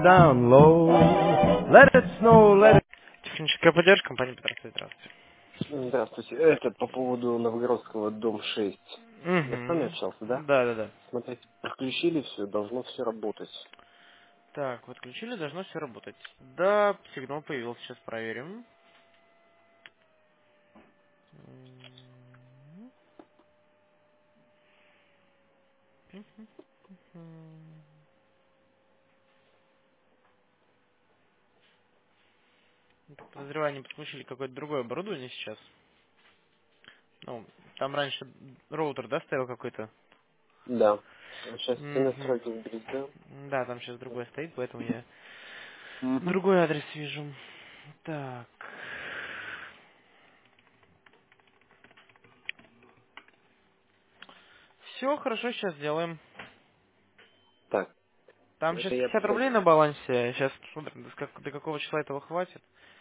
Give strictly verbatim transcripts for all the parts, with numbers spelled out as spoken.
down low. Let it snow, let it... Техническая поддержка, компания Петросвет, здравствуйте. Здравствуйте. Это по поводу Новгородского, дом шесть. Я с вами Угу. общался, да? Да, да, да. Смотрите, подключили все, должно все работать. Так, подключили, должно все работать. Да, сигнал появился, сейчас проверим. М. Подозреваю, они подключили какое-то другое оборудование сейчас. Ну, там раньше роутер, да, стоял какой-то? Да. Сейчас все Угу. настройки вберись, да? Да, там сейчас другой стоит, поэтому я Угу. другой адрес вижу. Так. Все, хорошо, сейчас сделаем. Так, Там сейчас это я пятьдесят рублей понял. на балансе. Сейчас смотрим, до как- до какого числа этого хватит.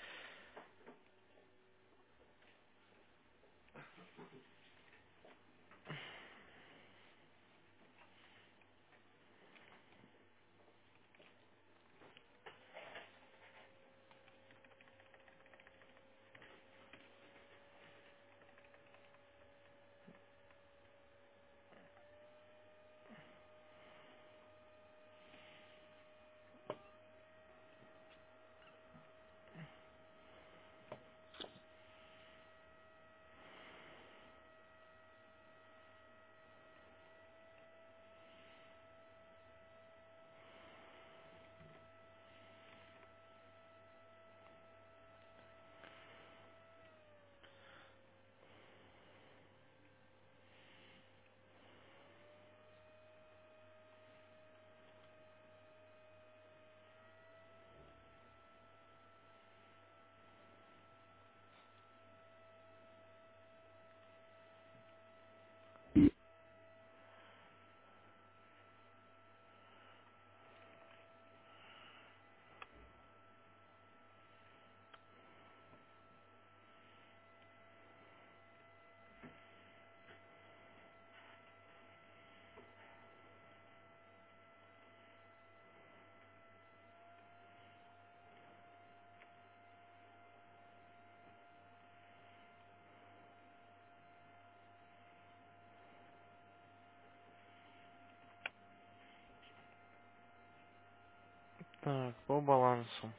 Так, по балансу.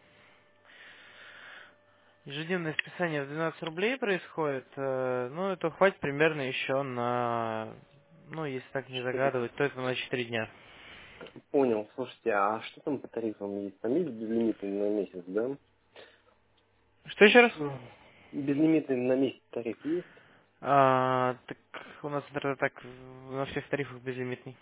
Ежедневное списание в двенадцать рублей происходит. э, Ну, это хватит примерно еще на... Ну, если так не Четыре. загадывать, то это на четыре дня. Понял. Слушайте, а что там по тарифам есть? Там есть безлимитный на месяц, да? Что еще раз? М. Безлимитный на месяц тариф есть? А, так у нас это так на всех тарифах безлимитный.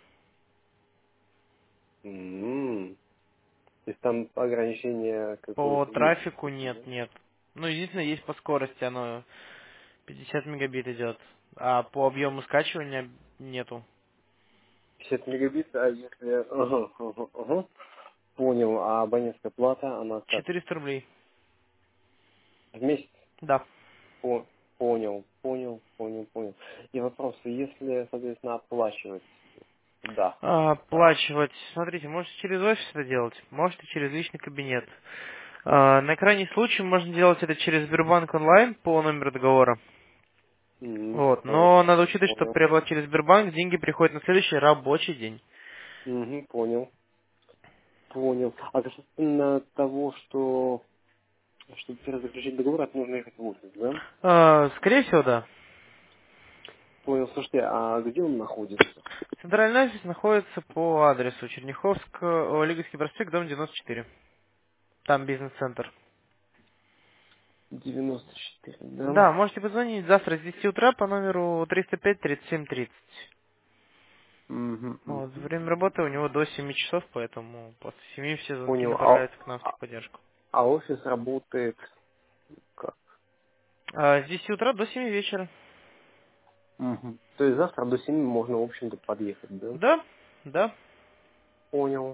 М. То есть там ограничение По какое-то есть, трафику допустим, нет, да? нет. Ну, единственное, есть по скорости, оно пятьдесят мегабит идет. А по объему скачивания нету. пятьдесят мегабит, а если... Ага, ага, ага. Понял. А абонентская плата, она как? четыреста рублей. В месяц? Да. По- Понял, понял, понял, понял. И вопрос, если, соответственно, оплачивать, да, А, так. оплачивать. Смотрите, можете через офис это делать, можете через личный кабинет. А, на крайний случай можно делать это через Сбербанк онлайн по номеру договора. М, Вот. Но надо Хорошо, учитывать, что понял. при оплате через Сбербанк деньги приходят на следующий рабочий день. Мгм, понял, понял. А касательно того, что, чтобы перезаключить договор, это нужно ехать в офис, да? А, скорее всего, да. Понял, слушайте, а где он находится? Центральный офис находится по адресу Черняховского, Лиговский проспект, дом девяносто четыре. Там бизнес-центр. девяносто четыре, да? Да, можете позвонить завтра с десяти утра по номеру триста пять тридцать семь тридцать. Угу, Вот, угу. время работы у него до семи часов, поэтому после семи все звонки Понял, а, направляются к нам в а, техподдержку. а офис работает как? А с десяти утра до семи вечера. Угу. То есть завтра до семи можно, в общем-то, подъехать, да? Да, да. Понял.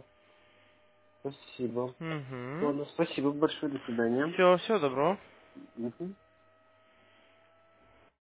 Спасибо. Угу. Ладно, спасибо большое, до свидания. Все, всего доброго. Мгм.